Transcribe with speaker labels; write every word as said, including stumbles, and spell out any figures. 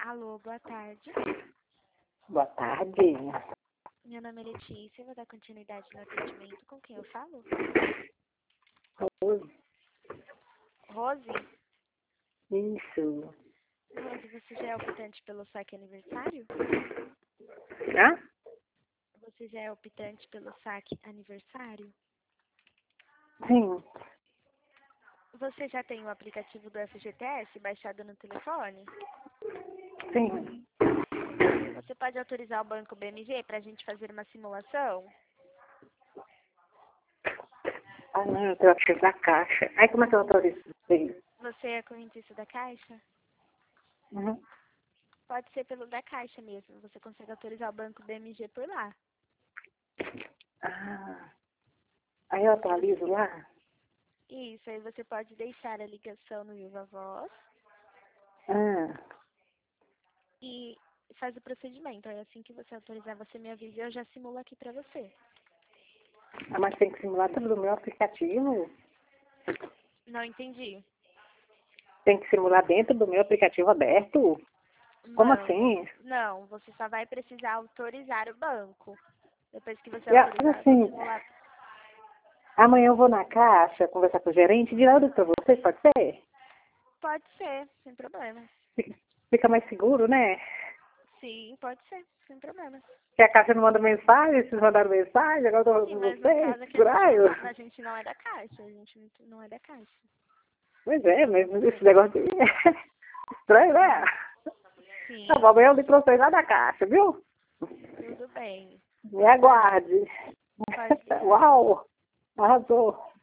Speaker 1: Alô, boa tarde.
Speaker 2: Boa tarde.
Speaker 1: Meu nome é Letícia, vou dar continuidade no atendimento. Com quem eu falo?
Speaker 2: Oi.
Speaker 1: Rose?
Speaker 2: Isso.
Speaker 1: Rose, você já é optante pelo saque aniversário?
Speaker 2: Hã?
Speaker 1: Você já é optante pelo saque aniversário?
Speaker 2: Sim.
Speaker 1: Você já tem o aplicativo do F G T S baixado no telefone?
Speaker 2: Sim.
Speaker 1: Você pode autorizar o banco B M G para a gente fazer uma simulação?
Speaker 2: Ah, não, eu tenho acesso da caixa. Aí como é que eu autorizo isso?
Speaker 1: Você é correntista da Caixa?
Speaker 2: Uhum.
Speaker 1: Pode ser pelo da Caixa mesmo. Você consegue autorizar o banco B M G por lá.
Speaker 2: Ah. Aí eu atualizo lá?
Speaker 1: Isso, aí você pode deixar a ligação no Viva Voz
Speaker 2: Ah.
Speaker 1: e faz o procedimento. Aí assim que você autorizar, você me avisa e eu já simulo aqui pra você.
Speaker 2: Ah, mas tem que simular tudo no meu aplicativo?
Speaker 1: Não entendi.
Speaker 2: Tem que simular dentro do meu aplicativo aberto? Como
Speaker 1: Não,
Speaker 2: assim?
Speaker 1: não, você só vai precisar autorizar o banco. Depois que você
Speaker 2: E,
Speaker 1: autorizar, eu vou
Speaker 2: assim,
Speaker 1: simular.
Speaker 2: amanhã eu vou na caixa conversar com o gerente e dizer para vocês, pode ser?
Speaker 1: Pode ser, sem problema.
Speaker 2: Fica mais seguro, né?
Speaker 1: Sim, pode ser, sem problema.
Speaker 2: Que a caixa não manda mensagem, vocês mandaram mensagem, agora eu tô falando
Speaker 1: Sim,
Speaker 2: com
Speaker 1: mas no
Speaker 2: vocês,
Speaker 1: caso é que a gente
Speaker 2: seguraram.
Speaker 1: não, a gente não é da Caixa, a gente não é da Caixa.
Speaker 2: Pois é, mas esse negócio de... estranho, né?
Speaker 1: Sim,
Speaker 2: Tá bom, amanhã eu ligo pra vocês lá da caixa, viu?
Speaker 1: tudo bem.
Speaker 2: Me
Speaker 1: Boa tarde.
Speaker 2: aguarde.
Speaker 1: Pode ligar.
Speaker 2: Uau! Arrasou.